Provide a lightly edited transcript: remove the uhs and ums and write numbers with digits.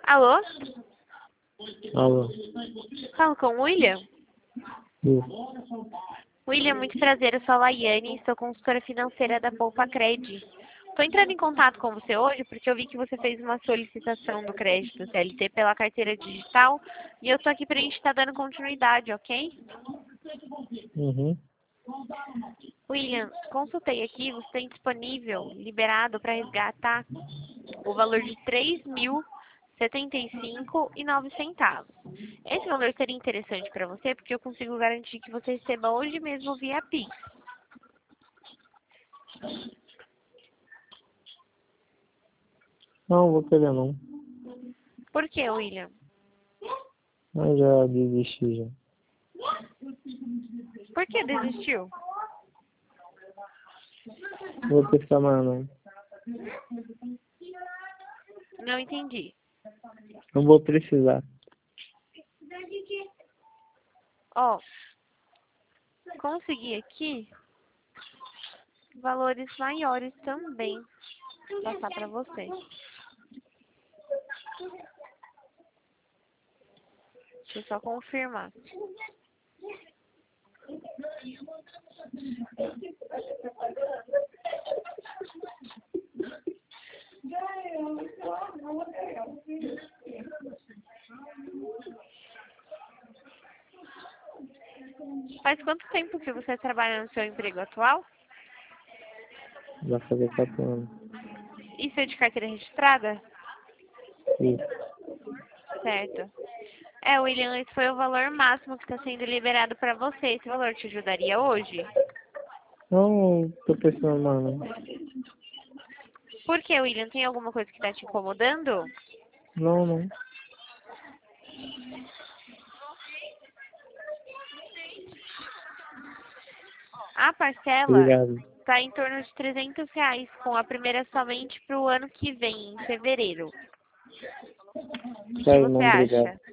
Alô? Alô. Falo com o William? Isso. William, muito prazer. Eu sou a Laiane, sou consultora financeira da Poupa Cred. Estou entrando em contato com você hoje porque eu vi que você fez uma solicitação do crédito CLT pela carteira digital e eu estou aqui para a gente estar dando continuidade, ok? Uhum. William, consultei aqui, você tem disponível, liberado para resgatar o valor de R$ 3.075,09. Esse valor seria interessante para você porque eu consigo garantir que você receba hoje mesmo via Pix. Não, vou querer não. Por que, William? Mas já desisti já. Por que desistiu? Vou precisar mais não. Não entendi. Não vou precisar. Ó, consegui aqui valores maiores também. Vou passar para você. Deixa eu só confirmar. Faz quanto tempo que você trabalha no seu emprego atual? Vai fazer 4 anos. Isso é de carteira registrada? Isso. Certo. William, esse foi o valor máximo que está sendo liberado para você. Esse valor te ajudaria hoje? Não tô precisando mais não. Por que, William? Tem alguma coisa que está te incomodando? Não, não. A parcela Obrigado. está em torno de R$ 300, com a primeira somente para o ano que vem, em fevereiro. O Tá, que você irmão, obrigado. acha?